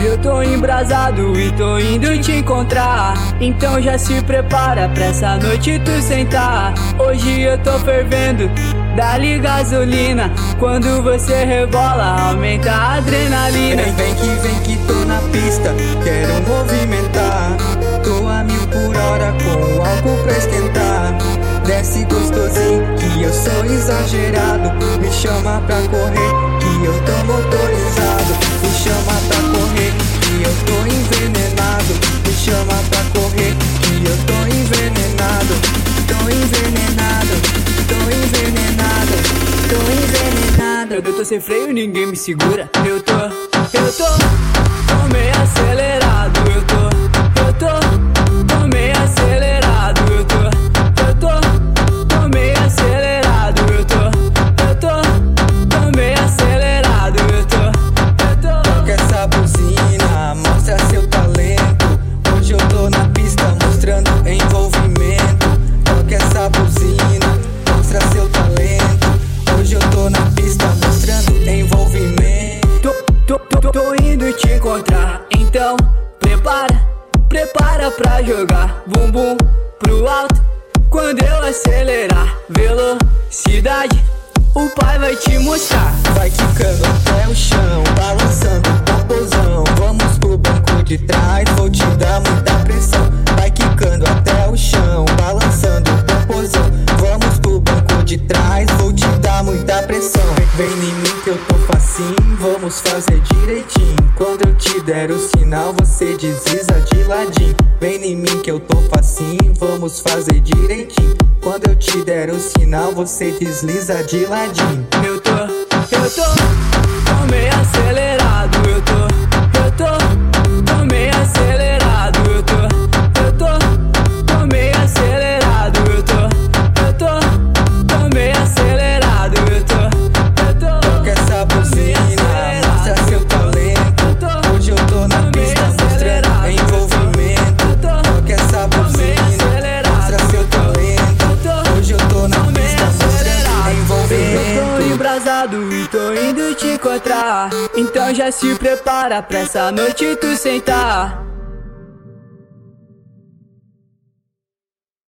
eu tô embrasado e tô indo te encontrar. Então já se prepara pra essa noite tu sentar. Hoje eu tô fervendo, dá-lhe gasolina. Quando você rebola, aumenta a adrenalina. Vem que tô na pista, quero movimentar. Tô a 1000 por hora com o álcool pra esquentar. Desce gostosinho, que eu sou exagerado. Me chama pra correr, que eu tô motorizado. Me chama pra correr, que eu tô envenenado. Me chama pra correr, que eu tô envenenado. Tô envenenado, tô envenenado, tô envenenado. Eu tô sem freio, ninguém me segura. Eu tô meio acelerado. Eu tô meio acelerado. Eu tô meio acelerado. Eu tô meio acelerado. Toca essa buzina, mostra seu talento. Hoje eu tô na pista mostrando envolvimento. Toca essa buzina, mostra seu talento. Hoje eu tô na pista mostrando envolvimento. Tô indo te encontrar, então prepara pra jogar bumbum pro alto. Quando eu acelerar velocidade, o pai vai te mostrar. Vai quicando até o chão, balançando o popozão. Vamos pro banco de trás, vou te dar muita pressão. Vai quicando até o chão, balançando o popozão. Vamos pro banco de trás, vou te dar muita pressão. Vem em mim que eu tô facinho, vamos fazer direitinho. Quando eu te der o sinal, você desliza de ladinho. Vem em mim que eu tô facinho, vamos fazer direitinho. Quando eu te der o sinal, você desliza de ladinho. Eu tô meio acelerado. Eu tô meio acelerado. Eu tô meio acelerado. Eu tô meio acelerado. Toca essa buzina, mostra seu talento. Hoje eu tô na pista mostrando envolvimento. Toca essa buzina, mostra seu talento. Hoje eu tô na pista mostrando envolvimento. Eu tô embrasado e tô indo te encontrar. Então já se prepara pra essa noite tu sentar.